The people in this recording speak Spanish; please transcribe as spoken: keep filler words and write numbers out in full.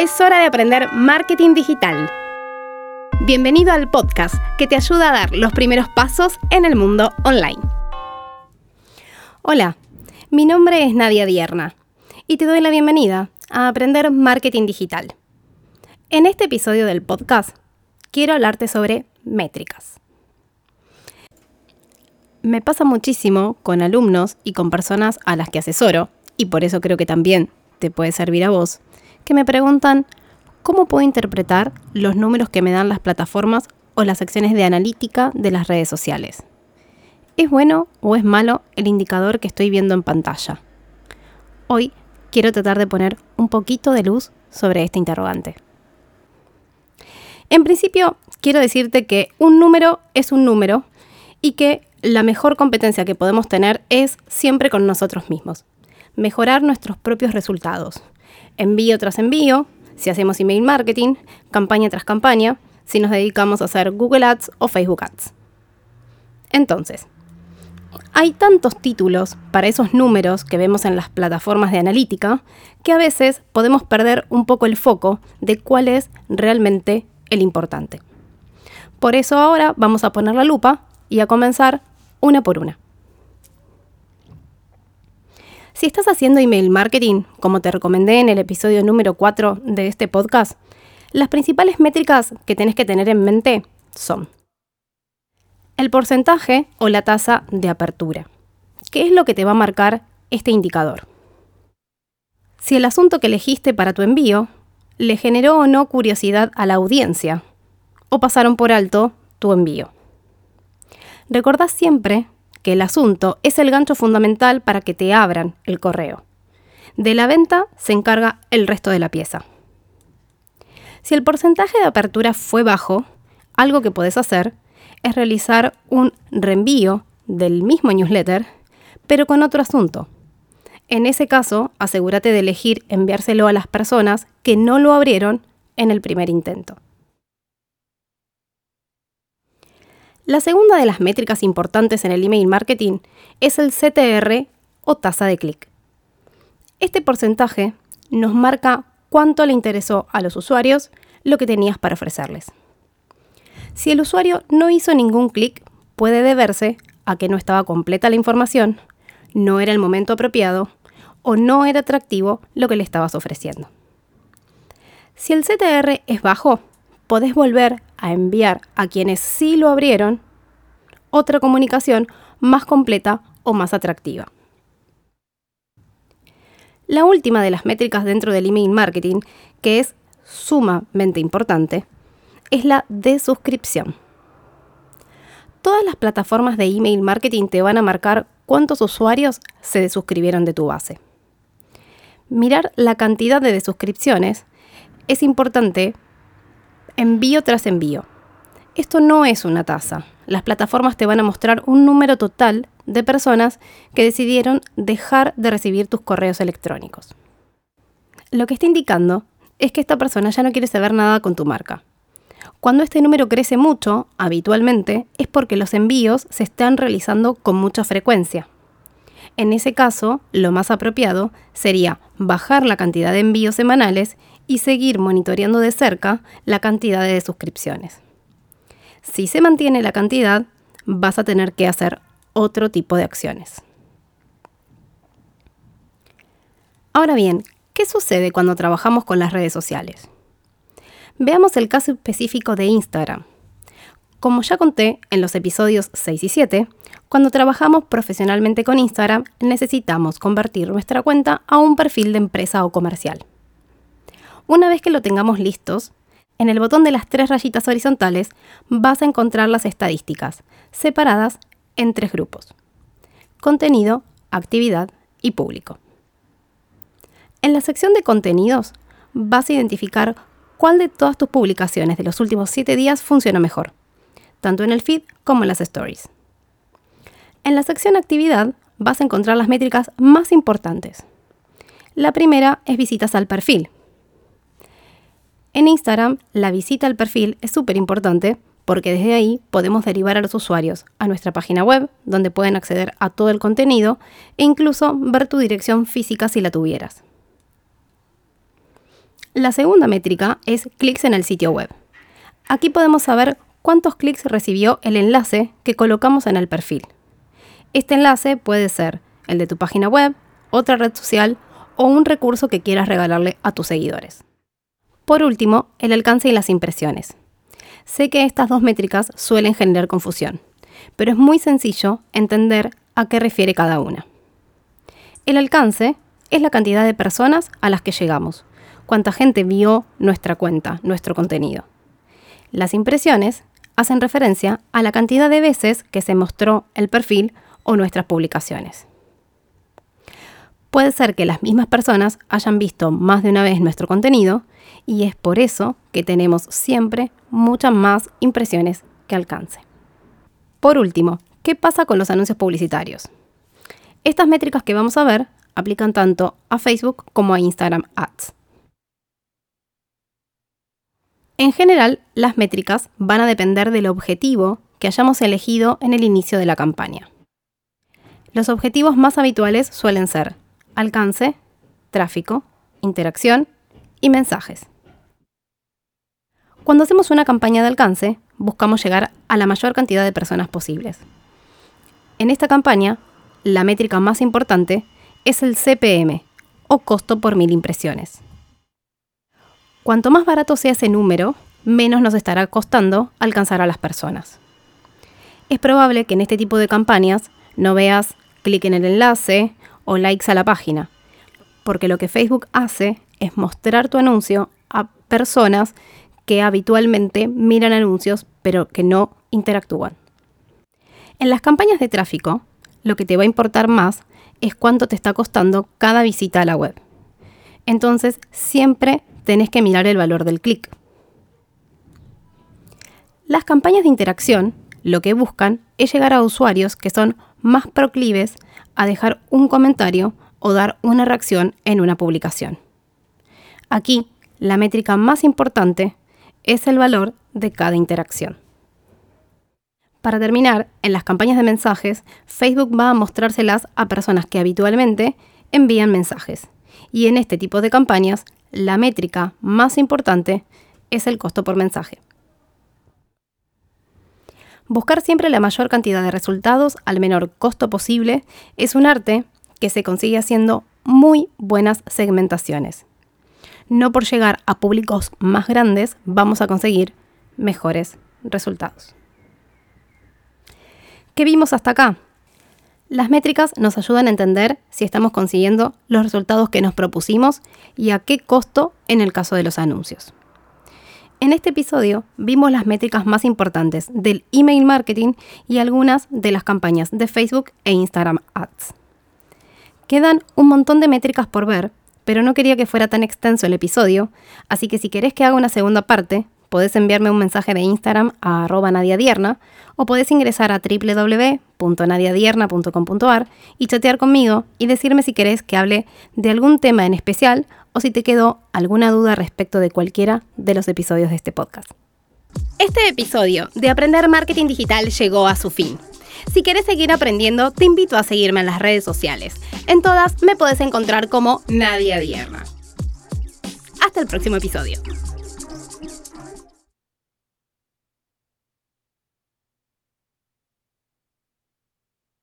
Es hora de aprender marketing digital. Bienvenido al podcast que te ayuda a dar los primeros pasos en el mundo online. Hola, mi nombre es Nadia Dierna y te doy la bienvenida a aprender marketing digital. En este episodio del podcast quiero hablarte sobre métricas. Me pasa muchísimo con alumnos y con personas a las que asesoro, y por eso creo que también te puede servir a vos, que me preguntan cómo puedo interpretar los números que me dan las plataformas o las secciones de analítica de las redes sociales. ¿Es bueno o es malo el indicador que estoy viendo en pantalla? Hoy quiero tratar de poner un poquito de luz sobre este interrogante. En principio, quiero decirte que un número es un número y que la mejor competencia que podemos tener es siempre con nosotros mismos. Mejorar nuestros propios resultados. Envío tras envío, si hacemos email marketing, campaña tras campaña, si nos dedicamos a hacer Google Ads o Facebook Ads. Entonces, hay tantos títulos para esos números que vemos en las plataformas de analítica que a veces podemos perder un poco el foco de cuál es realmente el importante. Por eso ahora vamos a poner la lupa y a comenzar una por una. Si estás haciendo email marketing, como te recomendé en el episodio número cuatro de este podcast, las principales métricas que tenés que tener en mente son el porcentaje o la tasa de apertura. ¿Qué es lo que te va a marcar este indicador? Si el asunto que elegiste para tu envío le generó o no curiosidad a la audiencia, o pasaron por alto tu envío. Recordá siempre que el asunto es el gancho fundamental para que te abran el correo. De la venta se encarga el resto de la pieza. Si el porcentaje de apertura fue bajo, algo que podés hacer es realizar un reenvío del mismo newsletter, pero con otro asunto. En ese caso, asegúrate de elegir enviárselo a las personas que no lo abrieron en el primer intento. La segunda de las métricas importantes en el email marketing es el C T R o tasa de clic. Este porcentaje nos marca cuánto le interesó a los usuarios lo que tenías para ofrecerles. Si el usuario no hizo ningún clic, puede deberse a que no estaba completa la información, no era el momento apropiado o no era atractivo lo que le estabas ofreciendo. Si el C T R es bajo, podés volver a enviar a quienes sí lo abrieron otra comunicación más completa o más atractiva. La última de las métricas dentro del email marketing, que es sumamente importante, es la desuscripción. Todas las plataformas de email marketing te van a marcar cuántos usuarios se desuscribieron de tu base. Mirar la cantidad de desuscripciones es importante envío tras envío. Esto no es una tasa. Las plataformas te van a mostrar un número total de personas que decidieron dejar de recibir tus correos electrónicos. Lo que está indicando es que esta persona ya no quiere saber nada con tu marca. Cuando este número crece mucho, habitualmente, es porque los envíos se están realizando con mucha frecuencia. En ese caso, lo más apropiado sería bajar la cantidad de envíos semanales y seguir monitoreando de cerca la cantidad de suscripciones. Si se mantiene la cantidad, vas a tener que hacer otro tipo de acciones. Ahora bien, ¿qué sucede cuando trabajamos con las redes sociales? Veamos el caso específico de Instagram. Como ya conté en los episodios seis y siete, cuando trabajamos profesionalmente con Instagram, necesitamos convertir nuestra cuenta a un perfil de empresa o comercial. Una vez que lo tengamos listos, en el botón de las tres rayitas horizontales vas a encontrar las estadísticas, separadas en tres grupos: contenido, actividad y público. En la sección de contenidos vas a identificar cuál de todas tus publicaciones de los últimos siete días funciona mejor, tanto en el feed como en las stories. En la sección actividad vas a encontrar las métricas más importantes. La primera es visitas al perfil. En Instagram, la visita al perfil es súper importante porque desde ahí podemos derivar a los usuarios a nuestra página web, donde pueden acceder a todo el contenido e incluso ver tu dirección física si la tuvieras. La segunda métrica es clics en el sitio web. Aquí podemos saber cuántos clics recibió el enlace que colocamos en el perfil. Este enlace puede ser el de tu página web, otra red social o un recurso que quieras regalarle a tus seguidores. Por último, el alcance y las impresiones. Sé que estas dos métricas suelen generar confusión, pero es muy sencillo entender a qué refiere cada una. El alcance es la cantidad de personas a las que llegamos, cuánta gente vio nuestra cuenta, nuestro contenido. Las impresiones hacen referencia a la cantidad de veces que se mostró el perfil o nuestras publicaciones. Puede ser que las mismas personas hayan visto más de una vez nuestro contenido y es por eso que tenemos siempre muchas más impresiones que alcance. Por último, ¿qué pasa con los anuncios publicitarios? Estas métricas que vamos a ver aplican tanto a Facebook como a Instagram Ads. En general, las métricas van a depender del objetivo que hayamos elegido en el inicio de la campaña. Los objetivos más habituales suelen ser alcance, tráfico, interacción y mensajes. Cuando hacemos una campaña de alcance, buscamos llegar a la mayor cantidad de personas posibles. En esta campaña, la métrica más importante es el C P M, o costo por mil impresiones. Cuanto más barato sea ese número, menos nos estará costando alcanzar a las personas. Es probable que en este tipo de campañas no veas clic en el enlace o likes a la página, porque lo que Facebook hace es mostrar tu anuncio a personas que habitualmente miran anuncios pero que no interactúan. En las campañas de tráfico, lo que te va a importar más es cuánto te está costando cada visita a la web. Entonces, siempre tenés que mirar el valor del clic. Las campañas de interacción lo que buscan es llegar a usuarios que son más proclives a dejar un comentario o dar una reacción en una publicación. Aquí, la métrica más importante es el valor de cada interacción. Para terminar, en las campañas de mensajes, Facebook va a mostrárselas a personas que habitualmente envían mensajes. Y en este tipo de campañas, la métrica más importante es el costo por mensaje. Buscar siempre la mayor cantidad de resultados al menor costo posible es un arte que se consigue haciendo muy buenas segmentaciones. No por llegar a públicos más grandes vamos a conseguir mejores resultados. ¿Qué vimos hasta acá? Las métricas nos ayudan a entender si estamos consiguiendo los resultados que nos propusimos y a qué costo en el caso de los anuncios. En este episodio vimos las métricas más importantes del email marketing y algunas de las campañas de Facebook e Instagram Ads. Quedan un montón de métricas por ver, pero no quería que fuera tan extenso el episodio, así que si querés que haga una segunda parte, podés enviarme un mensaje de Instagram a arroba nadiadierna o podés ingresar a doble u doble u doble u punto nadiadierna punto com punto a r y chatear conmigo y decirme si querés que hable de algún tema en especial o si te quedó alguna duda respecto de cualquiera de los episodios de este podcast. Este episodio de Aprender Marketing Digital llegó a su fin. Si querés seguir aprendiendo, te invito a seguirme en las redes sociales. En todas me podés encontrar como Nadia Dierna. Hasta el próximo episodio.